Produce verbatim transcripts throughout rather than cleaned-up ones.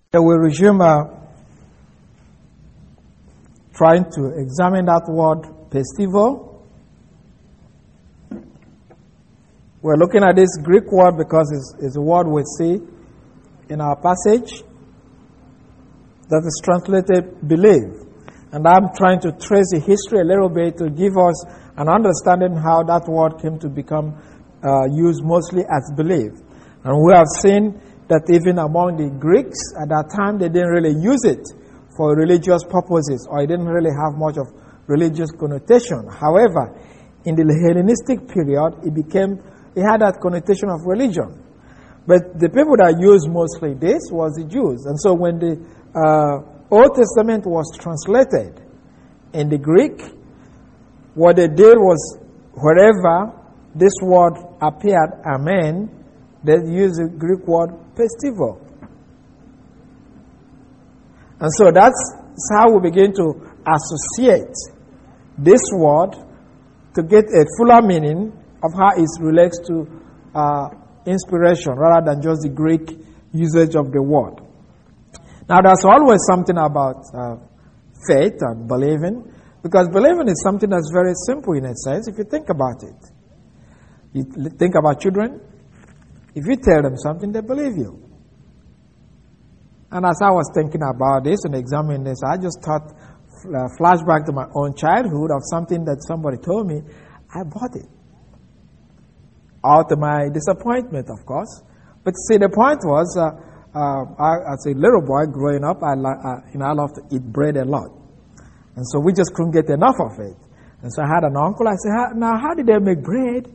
So we resume uh, trying to examine that word pestivo. We're looking at this Greek word because it's, it's a word we see in our passage that is translated believe. And I'm trying to trace the history a little bit to give us an understanding how that word came to become uh, used mostly as believe. And we have seen that even among the Greeks at that time, they didn't really use it for religious purposes, or it didn't really have much of religious connotation. However, in the Hellenistic period, it became, it had that connotation of religion. But the people that used mostly this was the Jews. And so when the uh, Old Testament was translated in the Greek, what they did was wherever this word appeared, amen, they used the Greek word pestivo. And so that's how we begin to associate this word to get a fuller meaning of how it relates to uh, inspiration rather than just the Greek usage of the word. Now, there's always something about uh, faith and believing, because believing is something that's very simple in a sense if you think about it. You think about children. If you tell them something, they believe you. And as I was thinking about this and examining this, I just thought, uh, flashback to my own childhood of something that somebody told me, I bought it. Out of my disappointment, of course. But see, the point was, uh, uh, I, as a little boy growing up, I, uh, you know, I loved to eat bread a lot. And so we just couldn't get enough of it. And so I had an uncle. I said, how, now how did they make bread?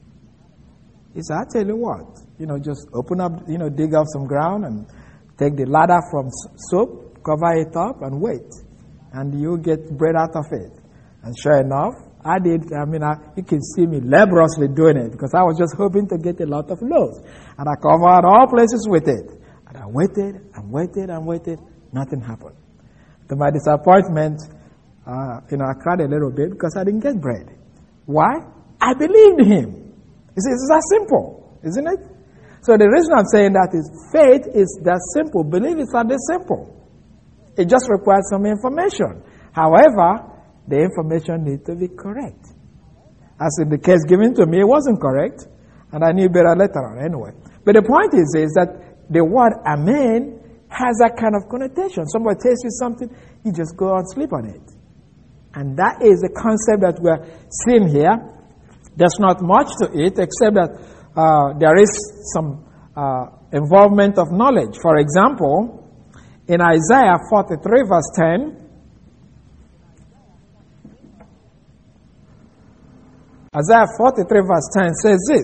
He said, I tell you what, you know, just open up, you know, dig up some ground and take the ladder from soap, cover it up and wait. And you get bread out of it. And sure enough, I did. I mean, I, you can see me laboriously doing it because I was just hoping to get a lot of loaves. And I covered all places with it. And I waited and waited and waited. Nothing happened. To my disappointment, uh, you know, I cried a little bit because I didn't get bread. Why? I believed him. It's, it's that simple, isn't it? So the reason I'm saying that is faith is that simple. Belief is not that simple. It just requires some information. However, the information needs to be correct. As in the case given to me, it wasn't correct, and I knew better later on anyway. But the point is, is that the word amen has that kind of connotation. Somebody tells you something, you just go and sleep on it. And that is the concept that we're seeing here. There's not much to it except that uh, there is some uh, involvement of knowledge. For example, in Isaiah forty-three verse ten, Isaiah forty-three verse ten says this: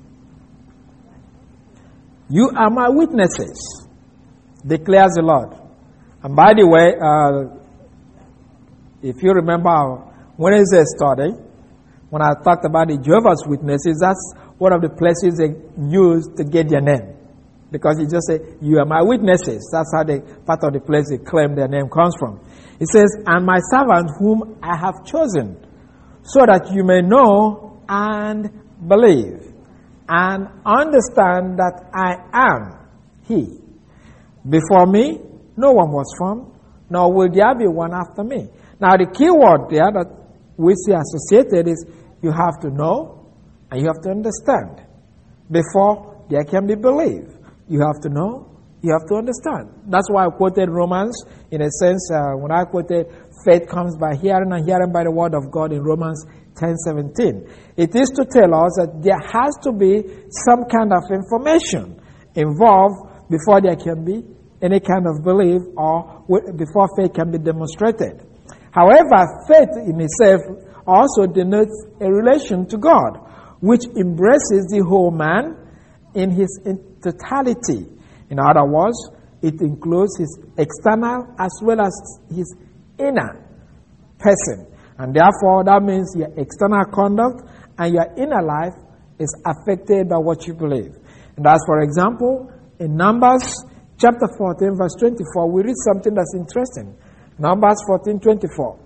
"You are my witnesses, declares the Lord." And by the way, uh, if you remember Wednesday's study, when I talked about the Jehovah's Witnesses, that's one of the places they use to get their name. Because he just said, you are my witnesses. That's how they, part of the place they claim their name comes from. It says, and my servant whom I have chosen, so that you may know and believe, and understand that I am he. Before me, no one was formed, nor will there be one after me. Now the key word there that we see associated is you have to know and you have to understand before there can be belief. You have to know, you have to understand. That's why I quoted Romans in a sense. Uh, when I quoted faith comes by hearing and hearing by the word of God in Romans ten seventeen. It is to tell us that there has to be some kind of information involved before there can be any kind of belief or before faith can be demonstrated. However, faith in itself also denotes a relation to God, which embraces the whole man in his totality. In other words, it includes his external as well as his inner person. And therefore, that means your external conduct and your inner life is affected by what you believe. And as for example, in Numbers chapter fourteen, verse twenty-four, we read something that's interesting. Numbers fourteen twenty-four.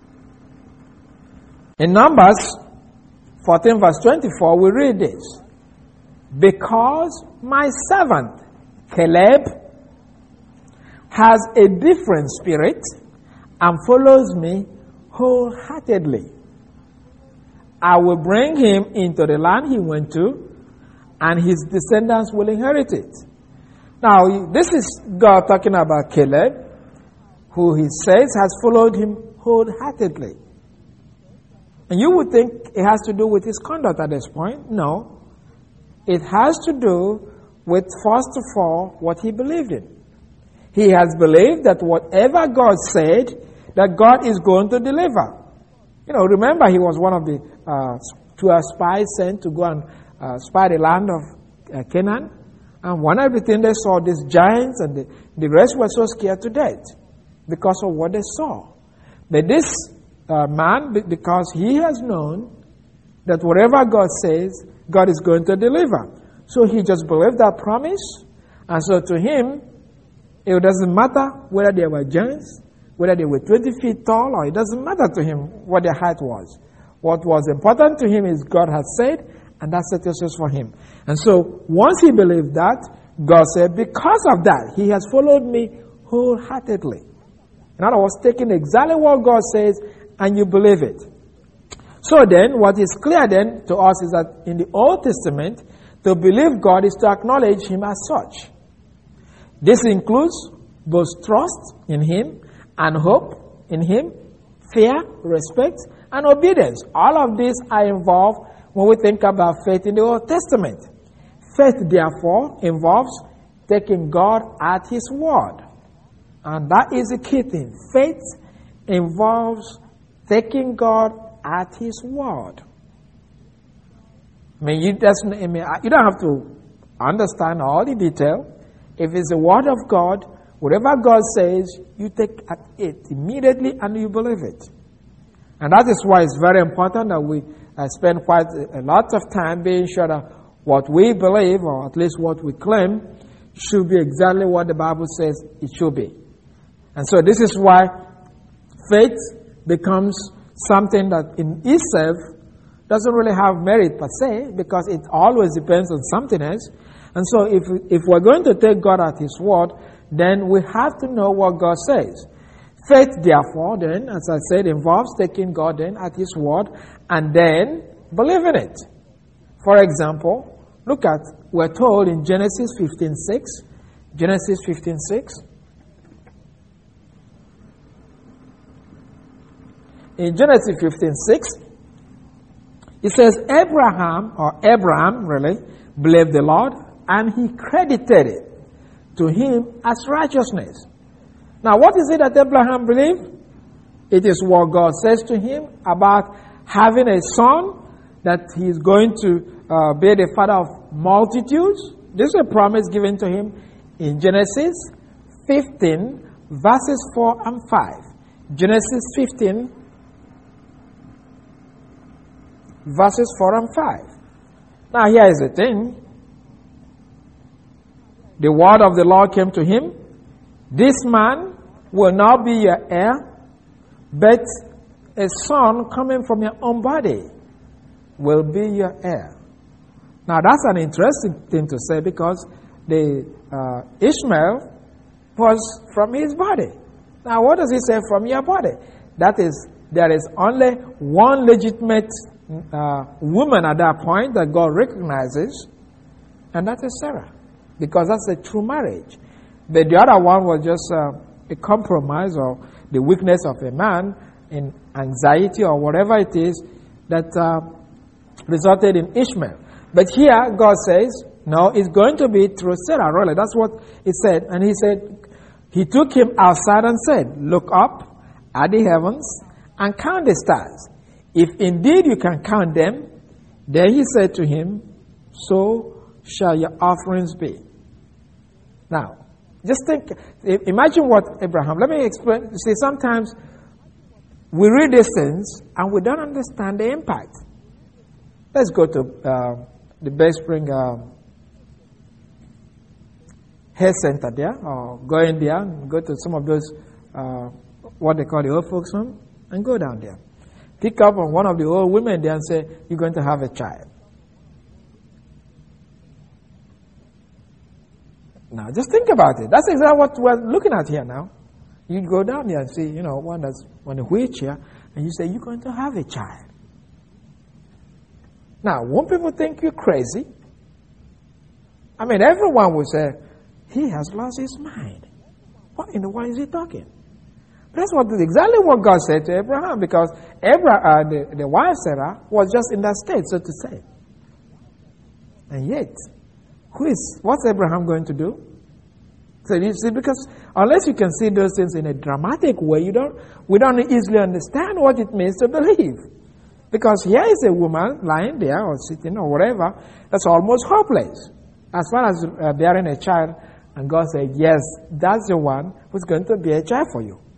In Numbers fourteen, verse twenty-four, we read this. because my servant Caleb has a different spirit and follows me wholeheartedly, I will bring him into the land he went to, and his descendants will inherit it. Now, this is God talking about Caleb, who he says has followed him wholeheartedly. And you would think it has to do with his conduct at this point. No. It has to do with, first of all, what he believed in. He has believed that whatever God said, that God is going to deliver. You know, remember he was one of the uh, twelve spies sent to go and uh, spy the land of uh, Canaan. And one of the things they saw, these giants, and the, the rest were so scared to death because of what they saw. But this uh, man, because he has known that whatever God says, God is going to deliver. So he just believed that promise. And so to him, it doesn't matter whether they were giants, whether they were twenty feet tall, or it doesn't matter to him what their height was. What was important to him is God had said, and that settles it for him. And so once he believed that, God said, because of that, he has followed me wholeheartedly. In other words, taking exactly what God says, and you believe it. So then, what is clear then to us is that in the Old Testament, to believe God is to acknowledge him as such. This includes both trust in him and hope in him, fear, respect, and obedience. All of these are involved when we think about faith in the Old Testament. Faith, therefore, involves taking God at his word. And that is the key thing. Faith involves taking God at his word. I mean, you, just, I mean, you don't have to understand all the detail. If it's the word of God, whatever God says, you take at it immediately and you believe it. And that is why it's very important that we uh, spend quite a, a lot of time being sure that what we believe, or at least what we claim, should be exactly what the Bible says it should be. And so this is why faith becomes something that in itself doesn't really have merit per se, because it always depends on something else. And so if, if we're going to take God at his word, then we have to know what God says. Faith, therefore, then, as I said, involves taking God then at his word and then believing it. For example, look at, we're told in Genesis fifteen six, Genesis fifteen six. In Genesis fifteen six, it says, Abraham, or Abraham, really, believed the Lord, and he credited it to him as righteousness. Now, what is it that Abraham believed? It is what God says to him about having a son, that he is going to uh, be the father of multitudes. This is a promise given to him in Genesis fifteen, verses four and five. Genesis fifteen, verses four and five. Now, here is the thing. The word of the Lord came to him. This man will not be your heir, but a son coming from your own body will be your heir. Now, that's an interesting thing to say, because the uh, Ishmael was from his body. Now, what does he say from your body? That is, there is only one legitimate uh, woman at that point that God recognizes, and that is Sarah, because that's a true marriage. But the other one was just uh, a compromise, or the weakness of a man in anxiety or whatever it is that uh, resulted in Ishmael. But here God says, no, it's going to be through Sarah. Really, that's what he said. And he said, he took him outside and said, look up at the heavens and count the stars. If indeed you can count them, then he said to him, so shall your offerings be. Now, just think, imagine what Abraham, let me explain. You see, sometimes we read these things and we don't understand the impact. Let's go to uh, the Bay Spring uh, Hair Center there, or go in there and go to some of those, uh, what they call the old folks home, and go down there. Pick up on one of the old women there and say, you're going to have a child. Now, just think about it. That's exactly what we're looking at here now. You go down there and see, you know, one that's on a wheelchair, and you say, you're going to have a child. Now, won't people think you're crazy? I mean, everyone will say, he has lost his mind. What in the world is he talking? That's what exactly what God said to Abraham, because Abraham, uh, the, the wife Sarah was just in that state, so to say. And yet, who is, what's Abraham going to do? So you see, because unless you can see those things in a dramatic way, you don't, we don't easily understand what it means to believe. Because here is a woman lying there or sitting or whatever, that's almost hopeless. As far as uh, bearing a child, and God said, yes, that's the one who's going to be a child for you.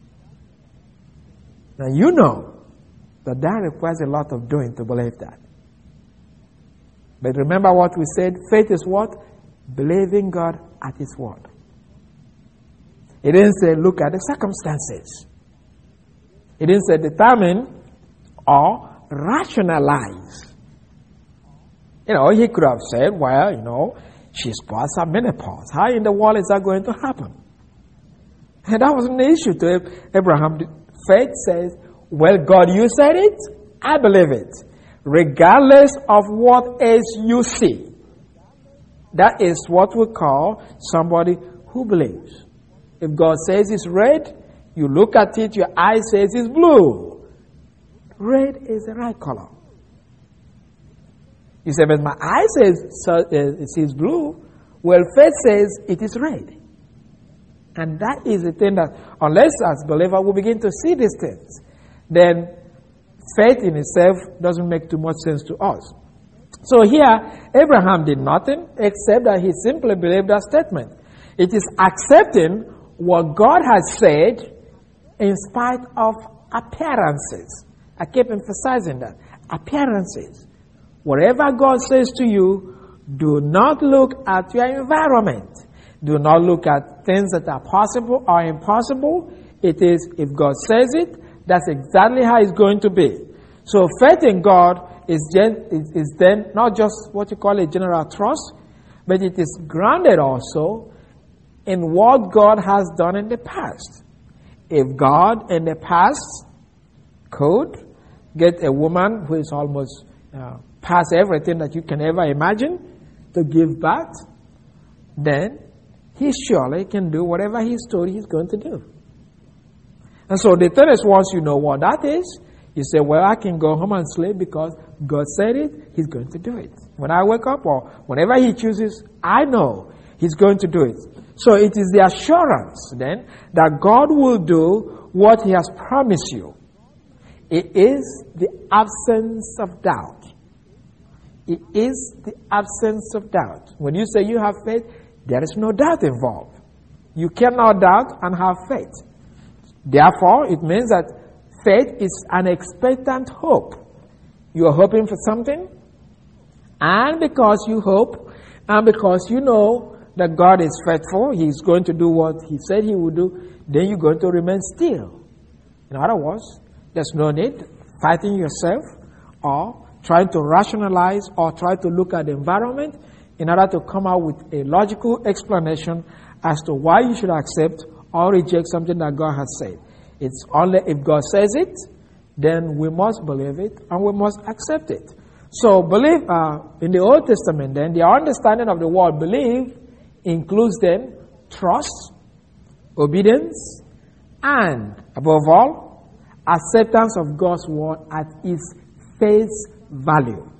Now you know that that requires a lot of doing to believe that. But remember what we said, faith is what? Believing God at His word. It didn't say look at the circumstances. It didn't say determine or rationalize. You know, he could have said, well, you know, she's past her menopause. How in the world is that going to happen? And that wasn't the issue to Abraham. Faith says, well, God, you said it, I believe it. Regardless of what else you see. That is what we call somebody who believes. If God says it's red, you look at it, your eye says it's blue. Red is the right color. You say, but my eye says so, uh, it says blue. Well, faith says it is red. And that is the thing that, unless as believers we begin to see these things, then faith in itself doesn't make too much sense to us. So here, Abraham did nothing except that he simply believed that statement. It is accepting what God has said in spite of appearances. I keep emphasizing that. Appearances. Whatever God says to you, do not look at your environment. Do not look at things that are possible or impossible. It is, if God says it, that's exactly how it's going to be. So faith in God is, gen, is, is then not just what you call a general trust, but it is grounded also in what God has done in the past. If God in the past could get a woman who is almost uh, past everything that you can ever imagine to give birth, then He surely can do whatever He's told He's going to do. And so the thing is, once you know what that is, you say, well, I can go home and sleep because God said it, He's going to do it. When I wake up or whenever He chooses, I know He's going to do it. So it is the assurance then that God will do what He has promised you. It is the absence of doubt. It is the absence of doubt. When you say you have faith, there is no doubt involved. You cannot doubt and have faith. Therefore, it means that faith is an expectant hope. You are hoping for something, and because you hope, and because you know that God is faithful, He is going to do what He said He would do, then you're going to remain still. In other words, there's no need fighting yourself or trying to rationalize or try to look at the environment in order to come out with a logical explanation as to why you should accept or reject something that God has said. It's only if God says it, then we must believe it and we must accept it. So believe uh, in the Old Testament, then the understanding of the word believe includes then trust, obedience, and above all, acceptance of God's word at its face value.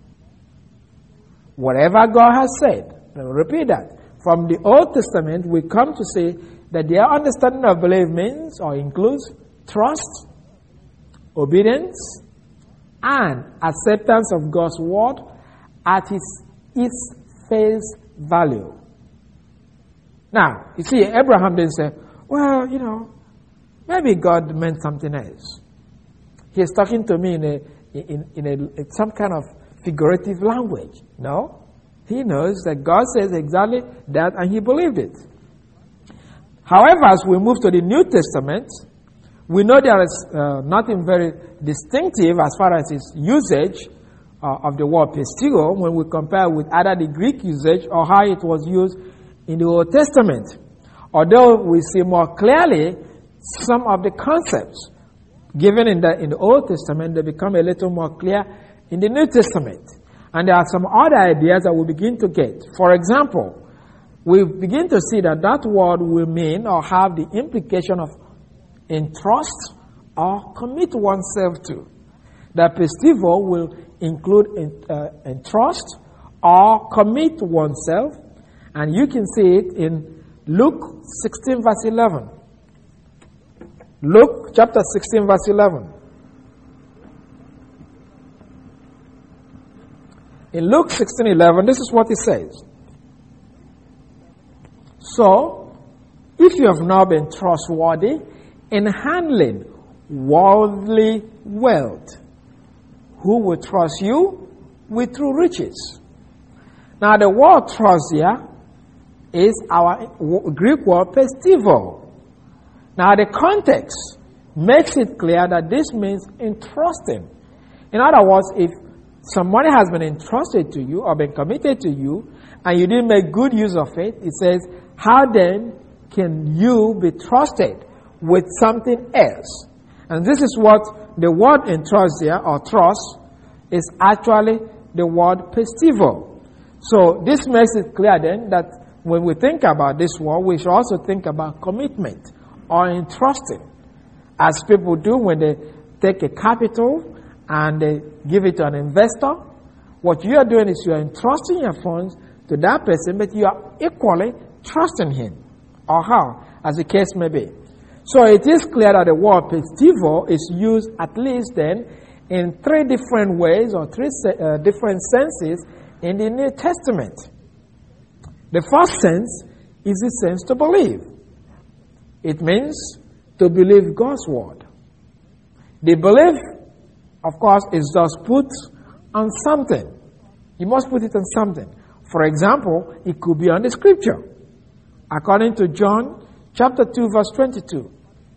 Whatever God has said, let me repeat that. From the Old Testament, we come to say that their understanding of belief means or includes trust, obedience, and acceptance of God's word at its, its face value. Now, you see, Abraham didn't say, well, you know, maybe God meant something else. He's talking to me in a, in, in a, in some kind of figurative language. No, he knows that God says exactly that and he believed it. However, as we move to the New Testament, we know there is uh, nothing very distinctive as far as its usage uh, of the word pistuo when we compare with either the Greek usage or how it was used in the Old Testament. Although we see more clearly some of the concepts given in the, in the Old Testament, they become a little more clear in the New Testament. And there are some other ideas that we begin to get. For example, we begin to see that that word will mean or have the implication of entrust or commit oneself to. That pistivo will include in, uh, entrust or commit oneself. And you can see it in Luke sixteen verse eleven. Luke chapter sixteen verse eleven. In Luke sixteen eleven, this is what it says. So, if you have not been trustworthy in handling worldly wealth, who will trust you with true riches? Now, the word trust here is our Greek word pistivo. Now, the context makes it clear that this means entrusting. In other words, if some money has been entrusted to you or been committed to you and you didn't make good use of it, it says, how then can you be trusted with something else? And this is what the word entrust here, or trust, is actually the word pistivo. So this makes it clear then that when we think about this word, we should also think about commitment or entrusting, as people do when they take a capital and they give it to an investor. What you are doing is you are entrusting your funds to that person, but you are equally trusting him or her, as the case may be. So it is clear that the word pistivo is used at least then in three different ways or three uh, different senses in the New Testament. The first sense is the sense to believe. It means to believe God's word. The belief, of course, is just put on something. You must put it on something. For example, it could be on the scripture. According to John chapter two, verse twenty-two.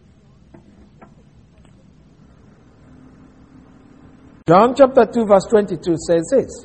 John chapter two, verse twenty-two says this.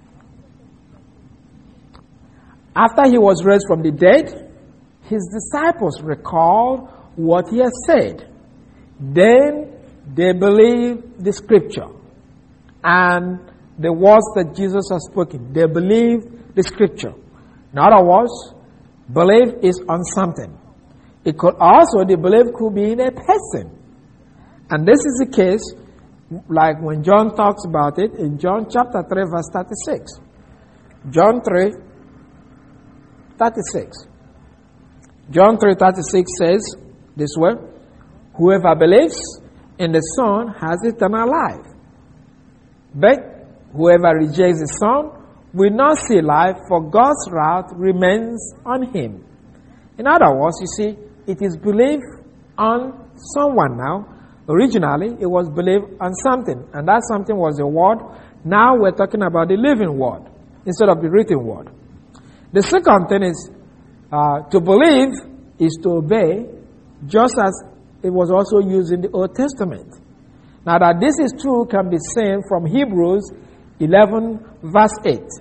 After he was raised from the dead, his disciples recalled what he had said. Then they believed the scripture and the words that Jesus has spoken. They believed the scripture. In other words, belief is on something. It could also, the belief could be in a person. And this is the case, like when John talks about it in John chapter three, verse thirty-six. John three, thirty-six. John three, thirty-six says this way, whoever believes in the Son has eternal life. But whoever rejects the Son will not see life, for God's wrath remains on him. In other words, you see, it is belief on someone now. Originally, it was belief on something, and that something was the word. Now we're talking about the living word instead of the written word. The second thing is uh, to believe is to obey, just as it was also used in the Old Testament. Now that this is true can be seen from Hebrews eleven, verse eight.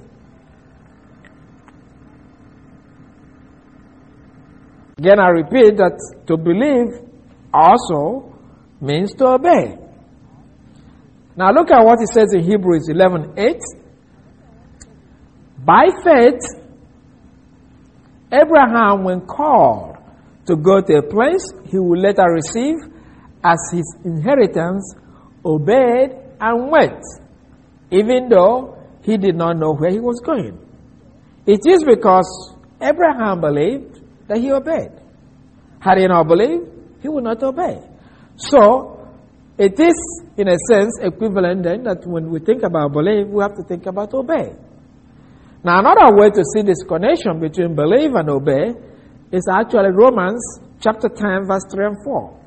Again, I repeat that to believe also means to obey. Now look at what it says in Hebrews eleven, eight. By faith, Abraham, when called to go to a place he would later receive as his inheritance, obeyed and went, even though he did not know where he was going. It is because Abraham believed that he obeyed. Had he not believed, he would not obey. So, it is, in a sense, equivalent then that when we think about belief, we have to think about obey. Now, another way to see this connection between believe and obey is actually Romans chapter ten, verse three and four.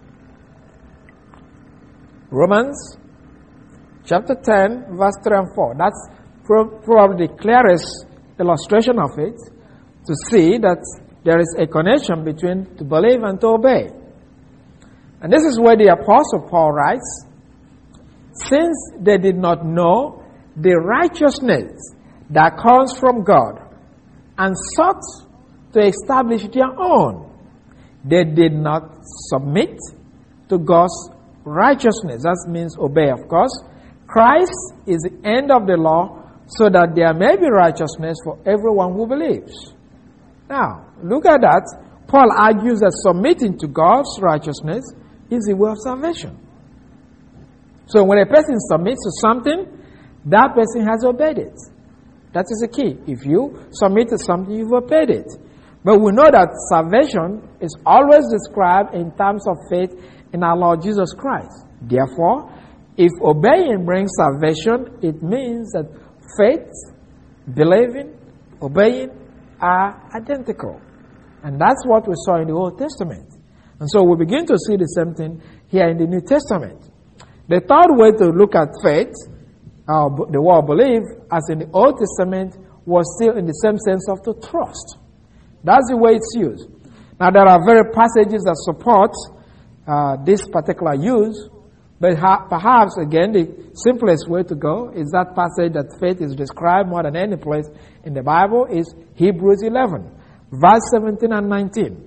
Romans chapter ten, verse three and four. That's pro- probably the clearest illustration of it, to see that there is a connection between to believe and to obey. And this is where the Apostle Paul writes, since they did not know the righteousness that comes from God, and sought to establish their own. They did not submit to God's righteousness. That means obey, of course. Christ is the end of the law so that there may be righteousness for everyone who believes. Now, look at that. Paul argues that submitting to God's righteousness is the way of salvation. So when a person submits to something, that person has obeyed it. That is the key. If you submit to something, you've obeyed it. But we know that salvation is always described in terms of faith in our Lord Jesus Christ. Therefore, if obeying brings salvation, it means that faith, believing, obeying are identical. And that's what we saw in the Old Testament. And so we begin to see the same thing here in the New Testament. The third way to look at faith, uh, the word believe, as in the Old Testament, was still in the same sense of to trust. That's the way it's used. Now, there are very passages that support uh, this particular use, but ha- perhaps, again, the simplest way to go is that passage that faith is described more than any place in the Bible is Hebrews eleven, verse seventeen and nineteen.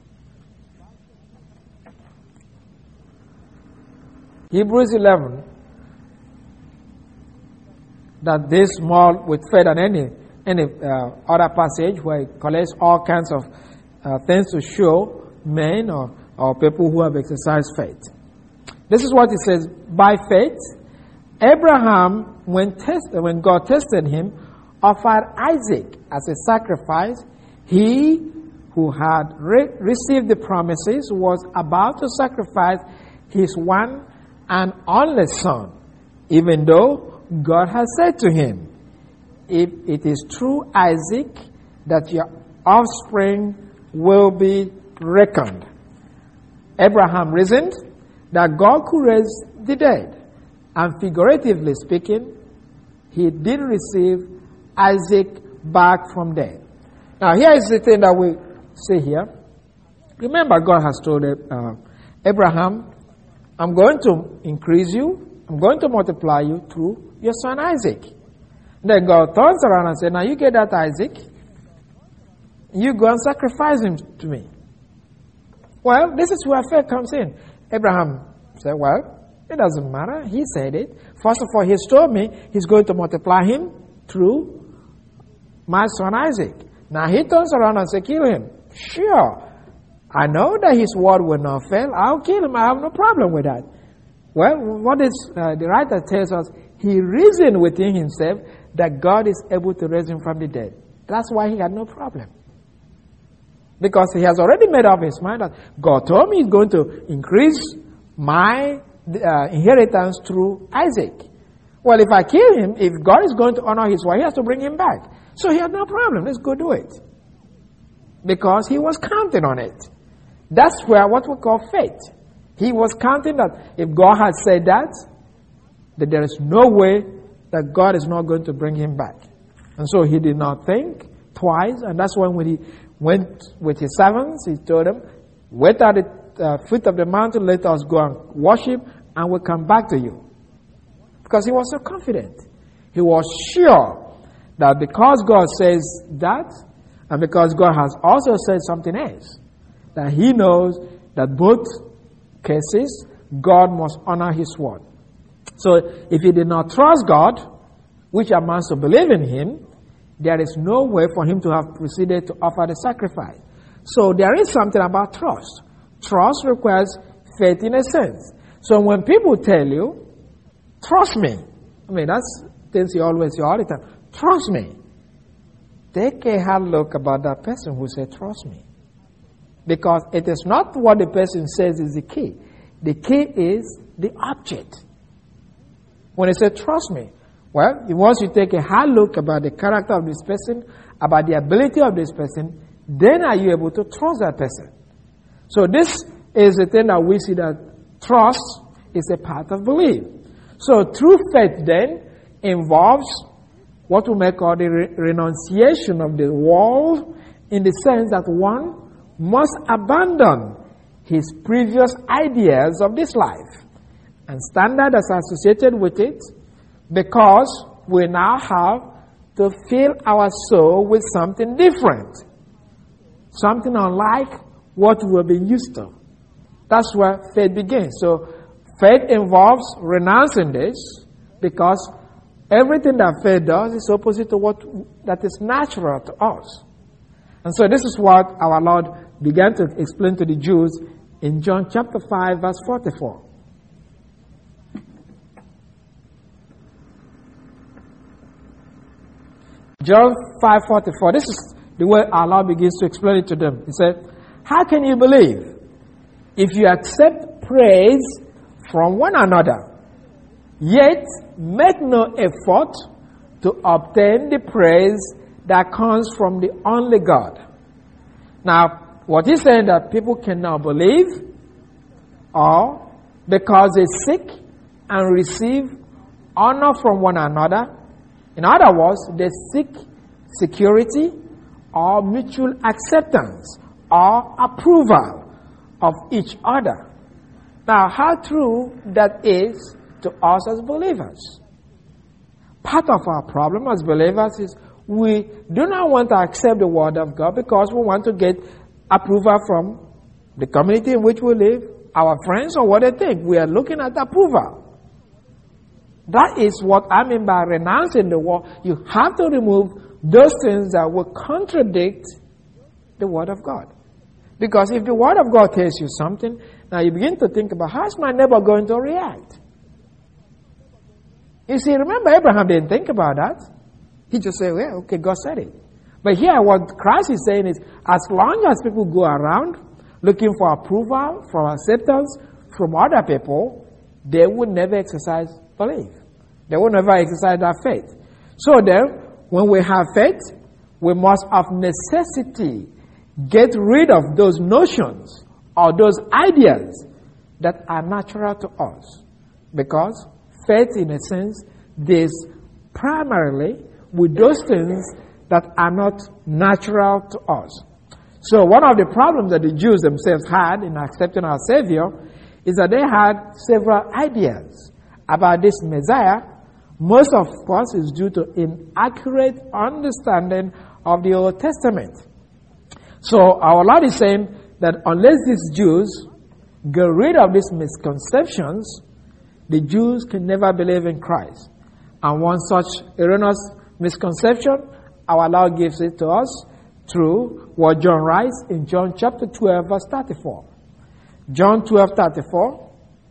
Hebrews eleven, that this more with faith than any any uh, other passage where it collects all kinds of uh, things to show men or, or people who have exercised faith. This is what it says: by faith, Abraham, when tested, when God tested him, offered Isaac as a sacrifice. He who had re- received the promises was about to sacrifice his one and only son, even though God had said to him, if it is through Isaac that your offspring will be reckoned. Abraham reasoned that God could raise the dead, and figuratively speaking, he did receive Isaac back from death. Now, here is the thing that we see here. Remember, God has told uh, Abraham, I'm going to increase you, I'm going to multiply you through your son Isaac. Then God turns around and says, now you get that Isaac, you go and sacrifice him to me. Well, this is where faith comes in. Abraham said, well, it doesn't matter. He said it. First of all, he's told me he's going to multiply him through my son Isaac. Now he turns around and says, kill him. Sure. I know that his word will not fail. I'll kill him. I have no problem with that. Well, what is uh, the writer tells us, he reasoned within himself that God is able to raise him from the dead. That's why he had no problem. Because he has already made up his mind that God told me he's going to increase my uh, inheritance through Isaac. Well, if I kill him, if God is going to honor his word, he has to bring him back. So he had no problem. Let's go do it. Because he was counting on it. That's where what we call faith. He was counting that if God had said that, that there is no way that God is not going to bring him back. And so he did not think twice. And that's when when he went with his servants, he told them, wait at the uh, foot of the mountain, let us go and worship, and we'll come back to you. Because he was so confident. He was sure that because God says that, and because God has also said something else, that he knows that both cases, God must honor his word. So if he did not trust God, which amounts to believe in him, there is no way for him to have proceeded to offer the sacrifice. So there is something about trust. Trust requires faith in a sense. So when people tell you, trust me, I mean, that's things you always hear all the time. Trust me. Take a hard look about that person who said, trust me. Because it is not what the person says is the key. The key is the object. When they say, trust me, well, once you take a hard look about the character of this person, about the ability of this person, then are you able to trust that person? So this is the thing that we see, that trust is a part of belief. So true faith then involves what we may call the re- renunciation of the world, in the sense that one must abandon his previous ideas of this life and standards associated with it, because we now have to fill our soul with something different. something unlike what we have been used to. That's where faith begins. So faith involves renouncing this, because everything that faith does is opposite to what that is natural to us. And so this is what our Lord began to explain to the Jews in John chapter five, verse forty-four. John five forty-four. This is the way our Lord begins to explain it to them. He said, how can you believe if you accept praise from one another, yet make no effort to obtain the praise that comes from the only God? Now, what he's saying that people cannot believe, or because they seek and receive honor from one another. In other words, they seek security or mutual acceptance or approval of each other. Now, how true that is to us as believers? Part of our problem as believers is we do not want to accept the word of God because we want to get approval from the community in which we live, our friends, or what they think. We are looking at approval. That is what I mean by renouncing the word. You have to remove those things that will contradict the word of God. Because if the word of God tells you something, now you begin to think about, how is my neighbor going to react? You see, remember Abraham didn't think about that. He just said, well, okay, God said it. But here what Christ is saying is, as long as people go around looking for approval, for acceptance from other people, they will never exercise belief. They will never exercise that faith. So then, when we have faith, we must of necessity get rid of those notions or those ideas that are natural to us. Because faith, in a sense, deals primarily with those things that are not natural to us. So one of the problems that the Jews themselves had in accepting our Savior is that they had several ideas about this Messiah. Most of us is due to inaccurate understanding of the Old Testament. So our Lord is saying that unless these Jews get rid of these misconceptions, the Jews can never believe in Christ. And one such erroneous misconception, our Lord gives it to us through what John writes in John chapter twelve, verse thirty-four. John twelve, thirty-four.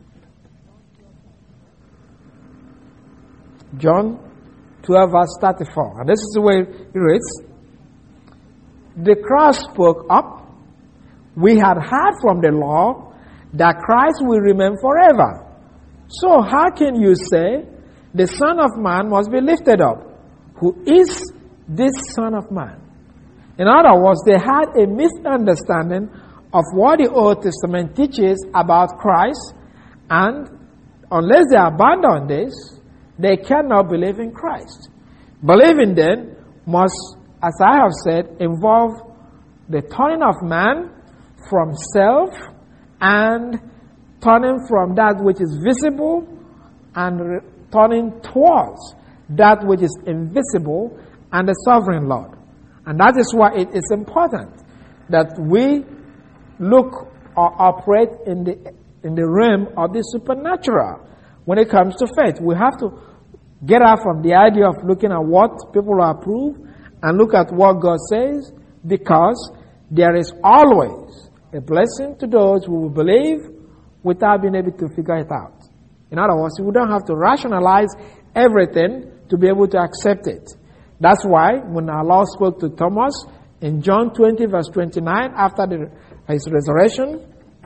John twelve, verse thirty-four. And this is the way it reads. The crowd spoke up. We had heard from the law that Christ will remain forever. So how can you say the Son of Man must be lifted up? Who is this Son of Man? In other words, they had a misunderstanding of what the Old Testament teaches about Christ, and unless they abandon this, they cannot believe in Christ. Believing then must, as I have said, involve the turning of man from self and turning from that which is visible and re- turning towards that which is invisible and the sovereign Lord. And that is why it is important that we look or operate in the in the realm of the supernatural when it comes to faith. We have to get out from the idea of looking at what people approve and look at what God says, because there is always a blessing to those who will believe without being able to figure it out. In other words, we don't have to rationalize everything to be able to accept it. That's why when our Lord spoke to Thomas in John twenty, verse twenty-nine, after the, his resurrection,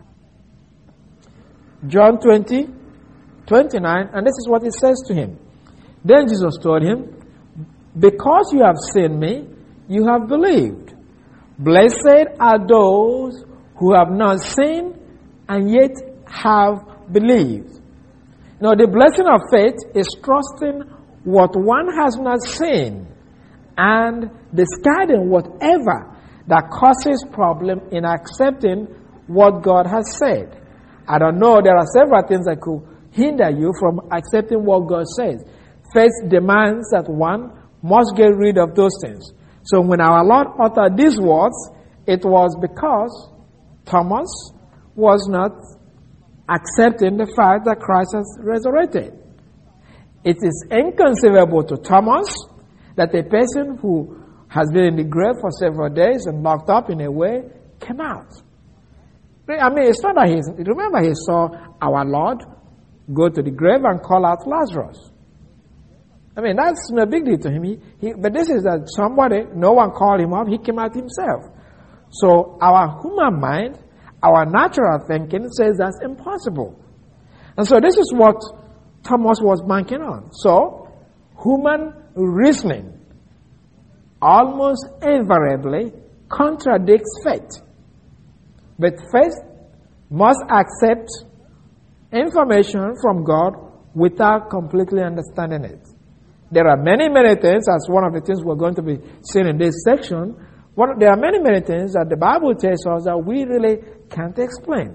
John twenty, twenty-nine, and this is what he says to him. Then Jesus told him, because you have seen me, you have believed. Blessed are those who have not seen and yet have believed. Now, the blessing of faith is trusting what one has not seen and discarding whatever that causes problem in accepting what God has said. I don't know, there are several things that could hinder you from accepting what God says. Faith demands that one must get rid of those things. So when our Lord uttered these words It was because Thomas was not accepting the fact that Christ has resurrected. It is inconceivable to Thomas that a person who has been in the grave for several days and locked up in a way came out. I mean, it's not that he's, remember he saw our Lord go to the grave and call out Lazarus. I mean, that's no big deal to him. He, he, but this is that somebody, no one called him up, he came out himself. So our human mind, our natural thinking says that's impossible. And so this is what Thomas was banking on. So, human reasoning almost invariably contradicts faith. But faith must accept information from God without completely understanding it. There are many, many things, as one of the things we're going to be seeing in this section, one, there are many, many things that the Bible tells us that we really can't explain.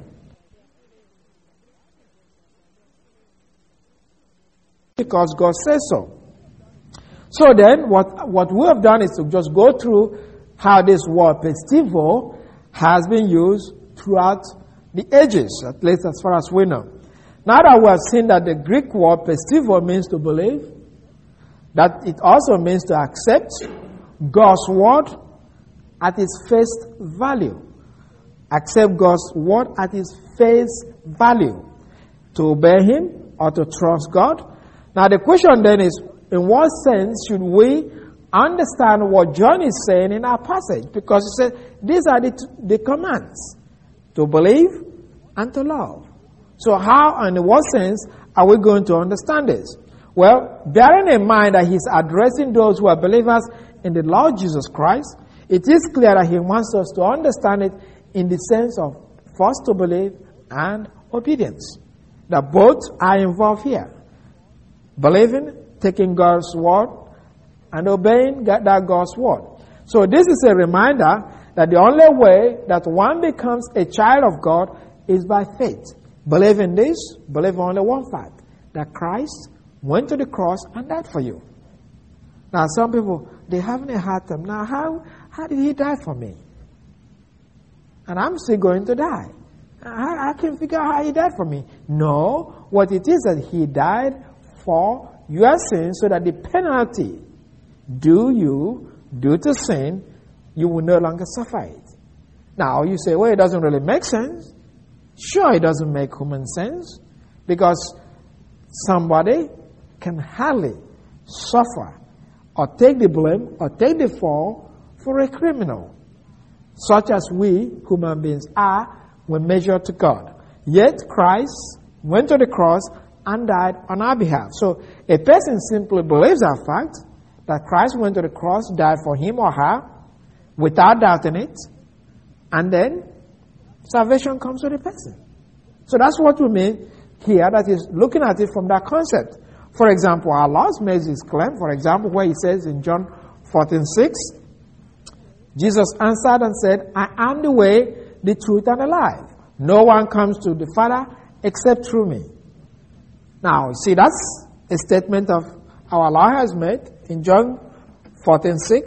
Because God says so. So then, what, what we have done is to just go through how this word pistivo has been used throughout the ages, at least as far as we know. Now that we have seen that the Greek word pistivo means to believe, that it also means to accept God's word at its face value. Accept God's word at its face value. To obey Him or to trust God. Now the question then is, in what sense should we understand what John is saying in our passage? Because he said, these are the, t- the commands. To believe and to love. So how and in what sense are we going to understand this? Well, bearing in mind that he's addressing those who are believers in the Lord Jesus Christ, it is clear that he wants us to understand it in the sense of first to believe and obedience. That both are involved here. Believing, taking God's word, and obeying that God's word. So this is a reminder that the only way that one becomes a child of God is by faith. Believe in this, believe only one fact, that Christ went to the cross and died for you. Now some people, they having a hard time. Now how, how did he die for me? And I'm still going to die. I, I can figure out how he died for me. No, what it is that he died for your sins so that the penalty due you, due to sin, you will no longer suffer it. Now you say, well, it doesn't really make sense. Sure, it doesn't make human sense because somebody can hardly suffer or take the blame or take the fall for a criminal, such as we human beings are when measured to God. Yet Christ went to the cross and died on our behalf. So a person simply believes that fact, that Christ went to the cross, died for him or her, without doubting it, and then salvation comes to the person. So that's what we mean here, that is looking at it from that concept. For example, our Lord makes this claim, for example, where he says in John fourteen six, Jesus answered and said, I am the way, the truth, and the life. No one comes to the Father except through me. Now, see, that's a statement of our Lord has made in John fourteen six.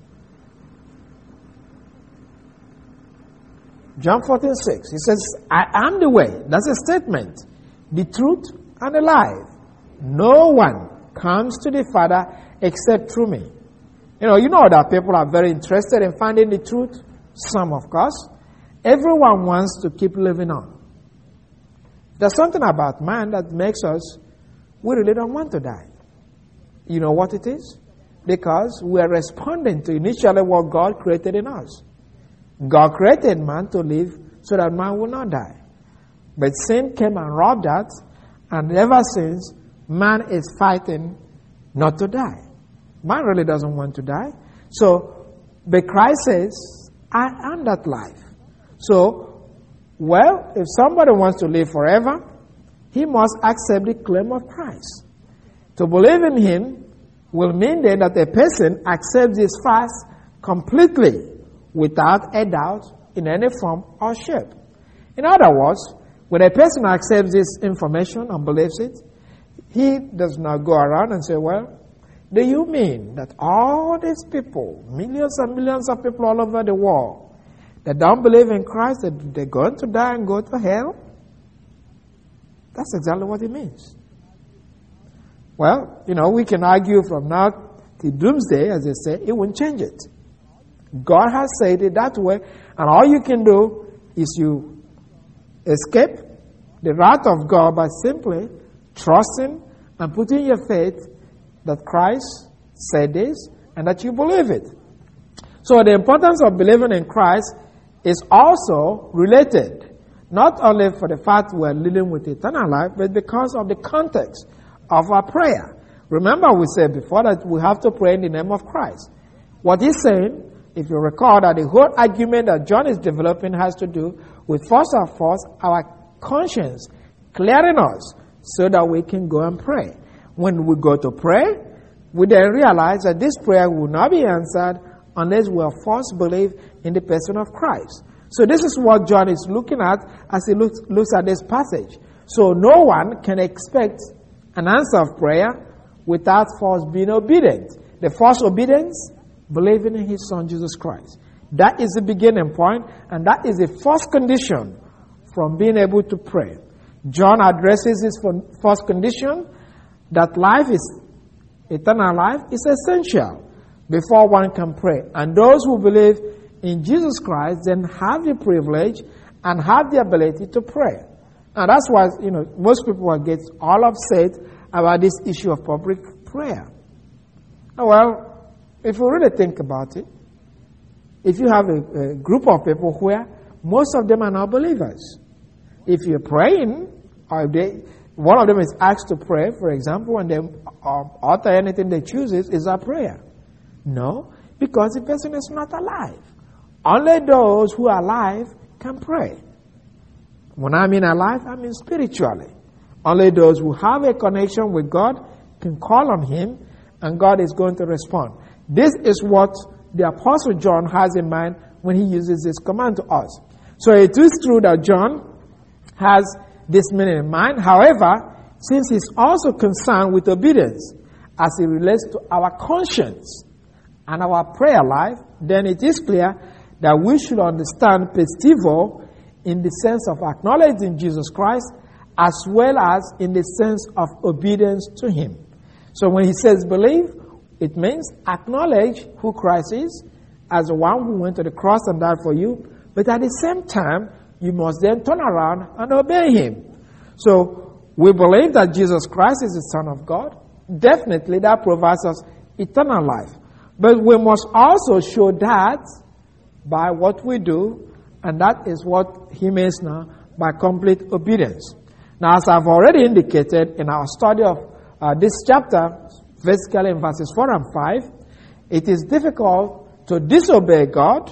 John fourteen six. He says, I am the way. That's a statement. The truth and the life. No one comes to the Father except through me. You know, you know that people are very interested in finding the truth. Some, of course. Everyone wants to keep living on. There's something about man that makes us, we really don't want to die. You know what it is? Because we are responding to initially what God created in us. God created man to live so that man will not die. But sin came and robbed that, and ever since, man is fighting not to die. Man really doesn't want to die. So, but Christ says, I am that life. So, well, if somebody wants to live forever, he must accept the claim of Christ. To believe in him will mean then that a person accepts this fact completely, without a doubt, in any form or shape. In other words, when a person accepts this information and believes it, he does not go around and say, well, do you mean that all these people, millions and millions of people all over the world, that don't believe in Christ, that they're going to die and go to hell? That's exactly what it means. Well, you know, we can argue from now to doomsday, as they say, it won't change it. God has said it that way, and all you can do is you escape the wrath of God by simply trusting and putting your faith that Christ said this and that you believe it. So the importance of believing in Christ is also related, not only for the fact we're living with eternal life, but because of the context of our prayer. Remember, we said before that we have to pray in the name of Christ. What he's saying, if you recall, that the whole argument that John is developing has to do with, first and foremost, our conscience clearing us so that we can go and pray. When we go to pray, we then realize that this prayer will not be answered unless we are first believe in the person of Christ. So this is what John is looking at as he looks, looks at this passage. So no one can expect an answer of prayer without first being obedient. The first obedience, believing in his Son Jesus Christ. That is the beginning point, and that is the first condition from being able to pray. John addresses this first condition, that life is, eternal life is essential before one can pray. And those who believe in Jesus Christ then have the privilege and have the ability to pray. And that's why, you know, most people will get all upset about this issue of public prayer. Well, if you really think about it, if you have a, a group of people where most of them are not believers, if you're praying, or if they, one of them is asked to pray, for example, and they um, utter anything they choose is a prayer. No, because the person is not alive. Only those who are alive can pray. When I mean alive, I mean spiritually. Only those who have a connection with God can call on him, and God is going to respond. This is what the Apostle John has in mind when he uses this command to us. So it is true that John has this meaning in mind. However, since he's also concerned with obedience as it relates to our conscience and our prayer life, then it is clear that we should understand pistivo in the sense of acknowledging Jesus Christ as well as in the sense of obedience to him. So when he says believe, it means acknowledge who Christ is as the one who went to the cross and died for you, but at the same time, you must then turn around and obey him. So we believe that Jesus Christ is the Son of God. Definitely that provides us eternal life. But we must also show that by what we do, and that is what he means now by complete obedience. Now, as I've already indicated in our study of uh, this chapter, basically in verses four and five, it is difficult to disobey God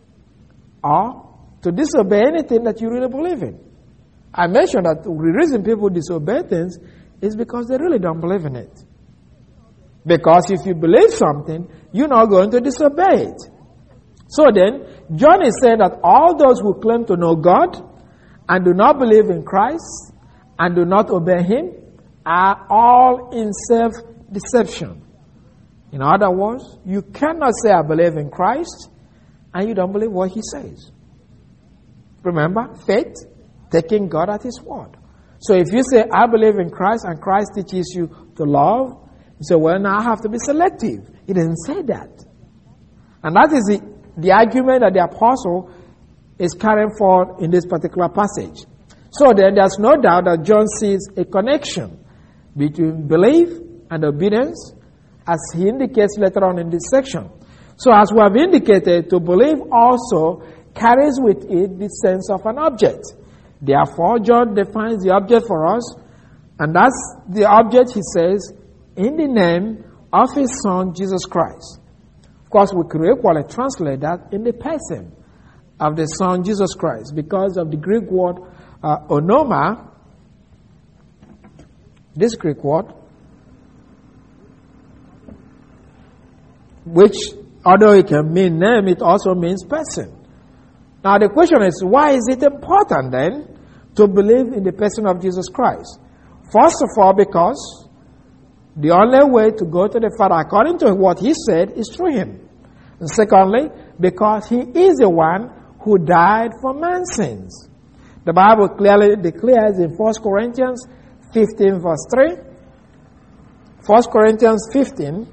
or to disobey anything that you really believe in. I mentioned that the reason people disobey things is because they really don't believe in it. Because if you believe something, you're not going to disobey it. So then, John is saying that all those who claim to know God and do not believe in Christ and do not obey him are all in self-deception. In other words, you cannot say, I believe in Christ, and you don't believe what he says. Remember, faith, taking God at his word. So if you say, I believe in Christ, and Christ teaches you to love, you say, well, now I have to be selective. He doesn't say that. And that is the, the argument that the apostle is carrying forward in this particular passage. So then there's no doubt that John sees a connection between belief and obedience, as he indicates later on in this section. So as we have indicated, to believe also carries with it the sense of an object. Therefore, John defines the object for us, and that's the object, he says, in the name of his Son, Jesus Christ. Of course, we could equally translate that in the person of the Son, Jesus Christ, because of the Greek word uh, onoma. This Greek word, which, although it can mean name, it also means person. Now the question is, why is it important then to believe in the person of Jesus Christ? First of all, because the only way to go to the Father according to what he said is through him. And secondly, because he is the one who died for man's sins. The Bible clearly declares in First Corinthians fifteen verse three. First Corinthians fifteen.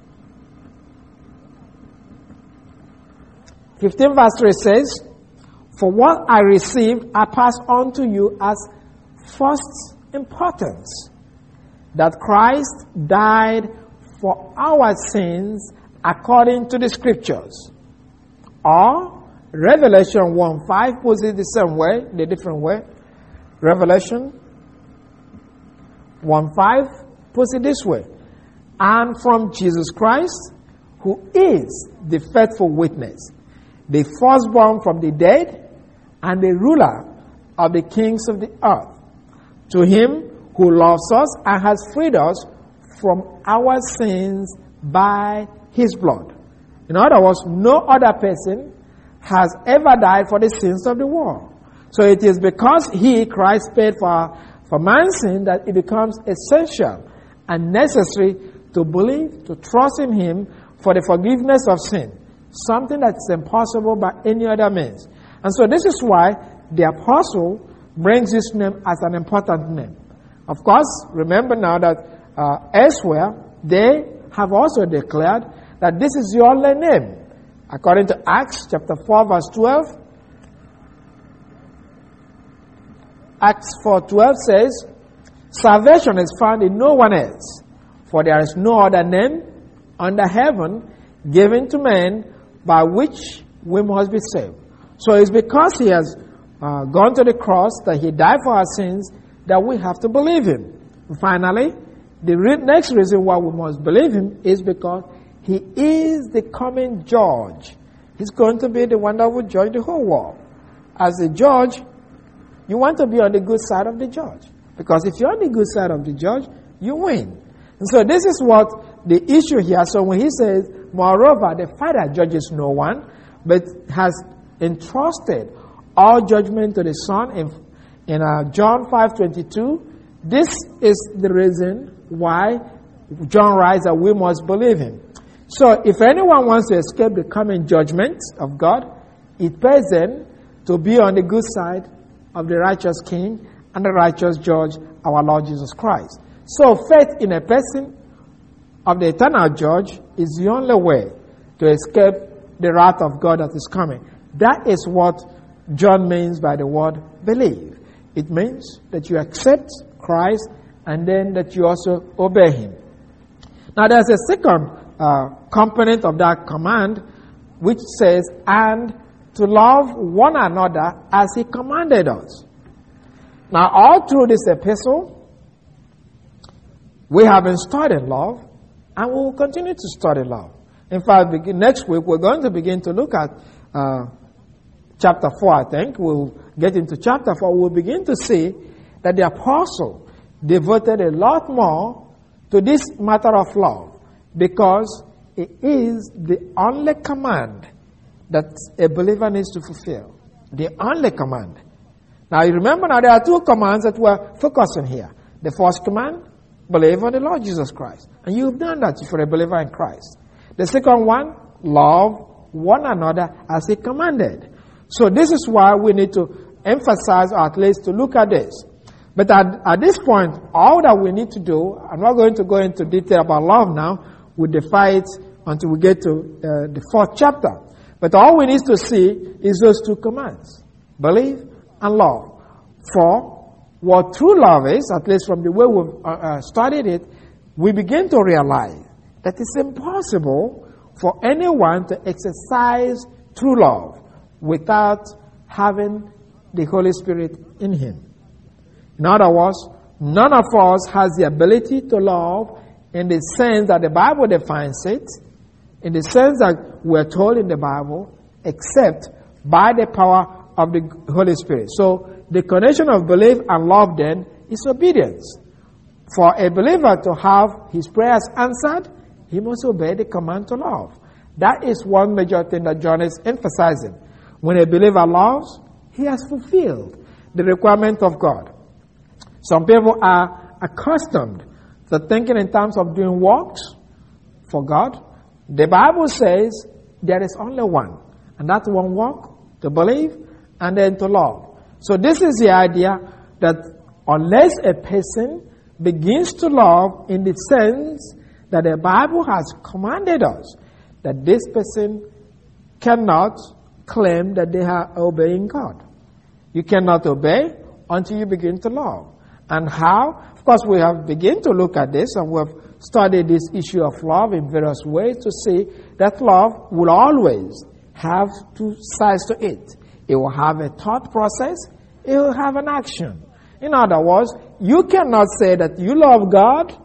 fifteen verse three says, "For what I received I pass on to you as first importance, that Christ died for our sins according to the Scriptures." Or Revelation one five puts it the same way, the different way. Revelation one five puts it this way: "And from Jesus Christ, who is the faithful witness, the firstborn from the dead, and the ruler of the kings of the earth, to him who loves us and has freed us from our sins by his blood." In other words, no other person has ever died for the sins of the world. So it is because he, Christ, paid for, for man's sin that it becomes essential and necessary to believe, to trust in him for the forgiveness of sin. Something that's impossible by any other means. And so this is why the apostle brings this name as an important name. Of course, remember now that uh, elsewhere, they have also declared that this is the only name. According to Acts chapter four verse twelve, Acts four twelve says, "Salvation is found in no one else, for there is no other name under heaven given to men by which we must be saved." So it's because he has uh, gone to the cross, that he died for our sins, that we have to believe him. And finally, the re- next reason why we must believe him is because he is the coming judge. He's going to be the one that will judge the whole world. As a judge, you want to be on the good side of the judge. Because if you're on the good side of the judge, you win. And so this is what the issue here. So when he says, "Moreover, the Father judges no one, but has entrusted all judgment to the Son," in, in uh, John five twenty-two, this is the reason why John writes that we must believe him. So if anyone wants to escape the coming judgment of God, it pays them to be on the good side of the righteous King and the righteous Judge, our Lord Jesus Christ. So faith in a person of the eternal Judge is the only way to escape the wrath of God that is coming. That is what John means by the word believe. It means that you accept Christ and then that you also obey him. Now there's a second uh, component of that command, which says, "and to love one another as he commanded us." Now all through this epistle, we have been studying love, and we will continue to study love. In fact, begin, next week we're going to begin to look at uh, chapter four, I think. We'll get into chapter four. We'll begin to see that the apostle devoted a lot more to this matter of love, because it is the only command that a believer needs to fulfill. The only command. Now you remember now there are two commands that we're focusing here. The first command, believe on the Lord Jesus Christ. And you've done that if you're a believer in Christ. The second one, love one another as he commanded. So this is why we need to emphasize, or at least to look at this. But at, at this point, all that we need to do, I'm not going to go into detail about love now, we'll define it until we get to uh, the fourth chapter. But all we need to see is those two commands, believe and love. For what true love is, at least from the way we've uh, uh, studied it, we begin to realize that it's impossible for anyone to exercise true love without having the Holy Spirit in him. In other words, none of us has the ability to love in the sense that the Bible defines it, in the sense that we're told in the Bible, except by the power of the Holy Spirit. So the connection of belief and love then is obedience. For a believer to have his prayers answered, he must obey the command to love. That is one major thing that John is emphasizing. When a believer loves, he has fulfilled the requirement of God. Some people are accustomed to thinking in terms of doing works for God. The Bible says there is only one, and that one work to believe, and then to love. So this is the idea that unless a person begins to love in the sense that the Bible has commanded us, that this person cannot claim that they are obeying God. You cannot obey until you begin to love. And how? Of course, we have begun to look at this, and we have studied this issue of love in various ways to see that love will always have two sides to it. It will have a thought process, it will have an action. In other words, you cannot say that you love God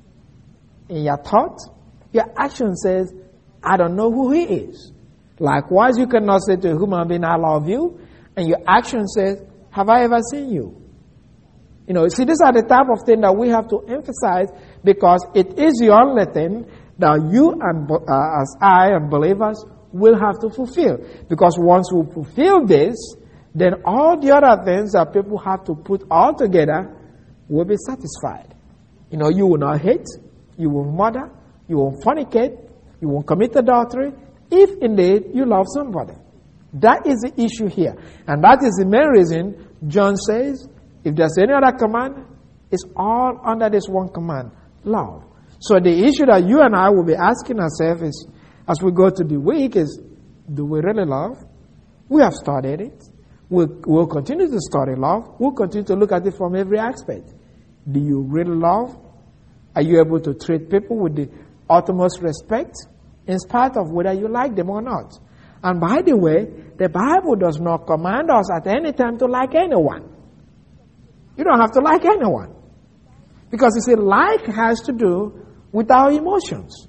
in your thought. Your action says, I don't know who He is. Likewise, you cannot say to a human being, I love you, and your action says, have I ever seen you? You know, see, these are the type of thing that we have to emphasize, because it is the only thing that you and uh, as I and believers will have to fulfill. Because once we fulfill this, then all the other things that people have to put all together will be satisfied. You know, you will not hate, you won't murder, you won't fornicate, you won't commit adultery, if indeed you love somebody. That is the issue here. And that is the main reason John says, if there's any other command, it's all under this one command, love. So the issue that you and I will be asking ourselves is, as we go to the week, is, do we really love? We have studied it. We'll, we'll continue to study love. We'll continue to look at it from every aspect. Do you really love? Are you able to treat people with the utmost respect, in spite of whether you like them or not? And by the way, the Bible does not command us at any time to like anyone. You don't have to like anyone. Because you see, like has to do with our emotions.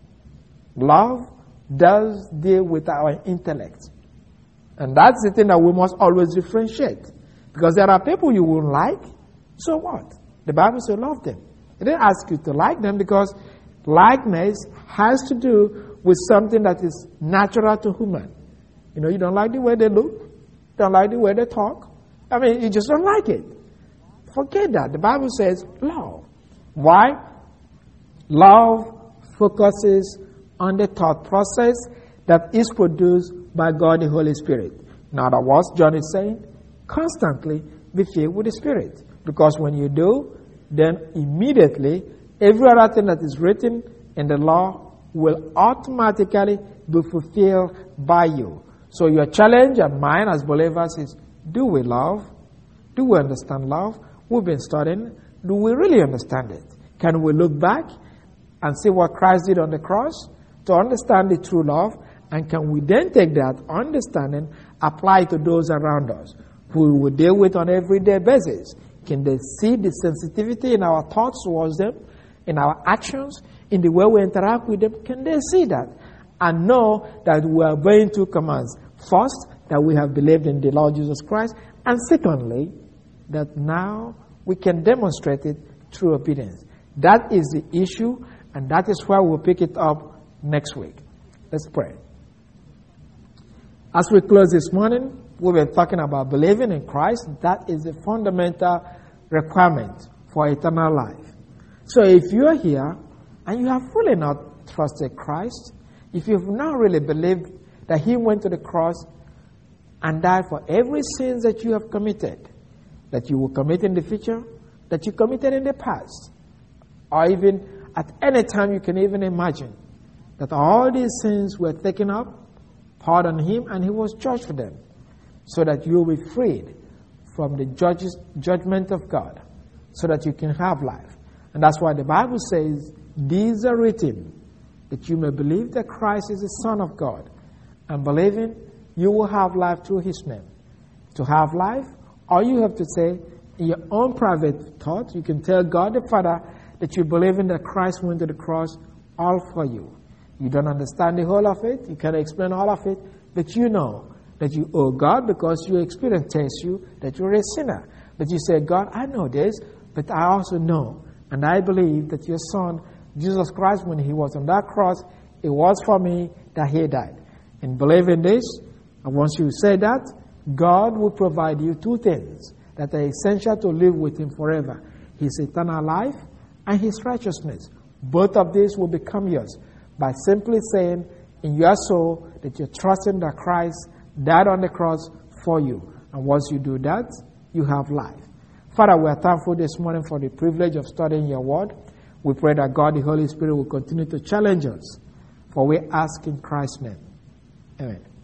Love does deal with our intellect. And that's the thing that we must always differentiate. Because there are people you won't like, so what? The Bible says love them. It didn't ask you to like them, because likeness has to do with something that is natural to human. You know, you don't like the way they look, don't like the way they talk. I mean, you just don't like it. Forget that. The Bible says love. Why? Love focuses on the thought process that is produced by God the Holy Spirit. In other words, John is saying, constantly be filled with the Spirit. Because when you do, then immediately every other thing that is written in the law will automatically be fulfilled by you. So your challenge and mine as believers is, do we love? Do we understand love? We've been studying. Do we really understand it? Can we look back and see what Christ did on the cross to understand the true love? And can we then take that understanding, apply it to those around us who we deal with on an everyday basis? Can they see the sensitivity in our thoughts towards them, in our actions, in the way we interact with them? Can they see that and know that we are obeying two commands? First, that we have believed in the Lord Jesus Christ, and secondly, that now we can demonstrate it through obedience. That is the issue, and that is where we'll pick it up next week. Let's pray. As we close this morning, we've been talking about believing in Christ. That is the fundamental requirement for eternal life. So if you're here and you have really not trusted Christ, if you've not really believed that He went to the cross and died for every sin that you have committed, that you will commit in the future, that you committed in the past, or even at any time you can even imagine, that all these sins were taken up, pardoned Him, and He was judged for them, so that you will be freed from the judges, judgment of God, so that you can have life. And that's why the Bible says, these are written, that you may believe that Christ is the Son of God, and believing you will have life through His name. To have life, all you have to say in your own private thought, you can tell God the Father that you believe in that Christ went to the cross all for you. You don't understand the whole of it, you can't explain all of it, but you know that you owe God because your experience tells you that you're a sinner. But you say, God, I know this, but I also know, and I believe that your Son, Jesus Christ, when He was on that cross, it was for me that He died. And believing this, and once you say that, God will provide you two things that are essential to live with Him forever. His eternal life and His righteousness. Both of these will become yours by simply saying in your soul that you're trusting that Christ died on the cross for you. And once you do that, you have life. Father, we are thankful this morning for the privilege of studying your word. We pray that God, the Holy Spirit, will continue to challenge us. For we ask in Christ's name. Amen.